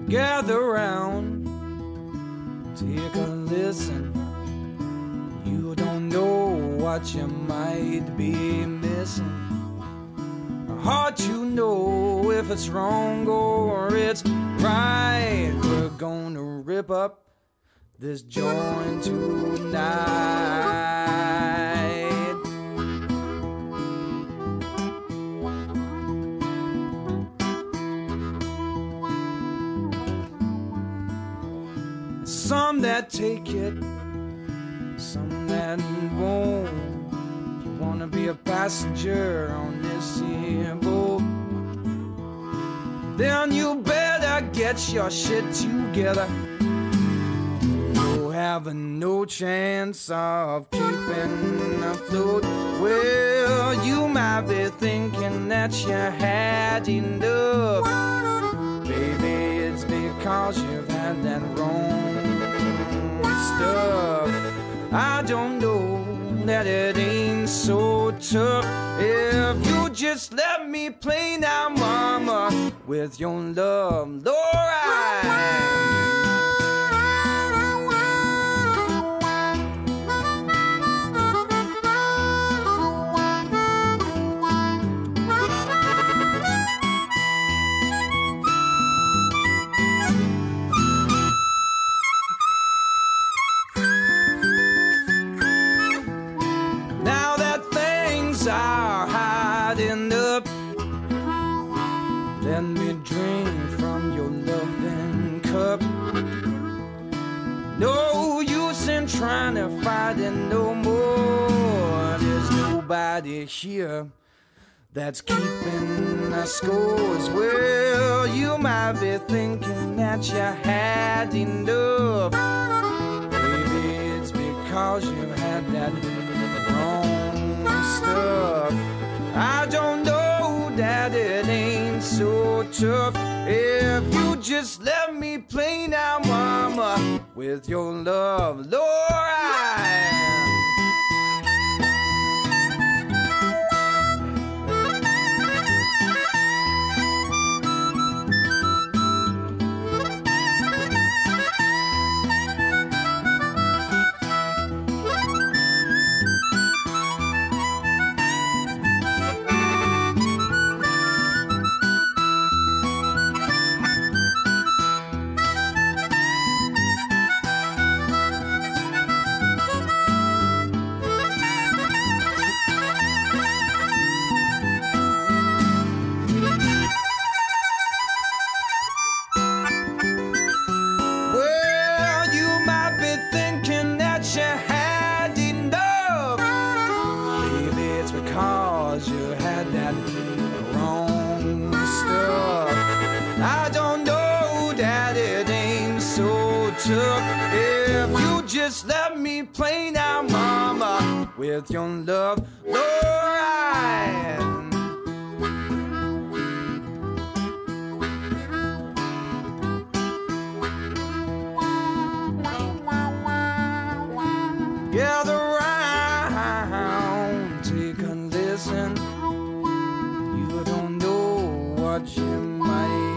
Gather round, take a listen. You don't know what you might be missing. Hard to know if it's wrong or it's right. We're gonna rip up this joint tonight. Some that take it, some that won't. You wanna be a passenger on this here boat, then you better get your shit together. You have no chance of keeping afloat. Well, you might be thinking that you had enough. Baby, it's because you've had that wrong stuff. I don't know that it ain't so tough. If you just let me play now, mama, with your love, Laura. Are hiding up. Let me drink from your loving cup. No use in trying to fight it no more. There's nobody here that's keeping our scores. Well, you might be thinking that you had enough. Maybe it's because you had that wrong stuff. I don't know that it ain't so tough. If you just let me play now, mama, with your love, Laura. If you just let me play now, mama, with your love, Lord. Gather round, take a listen. You don't know what you might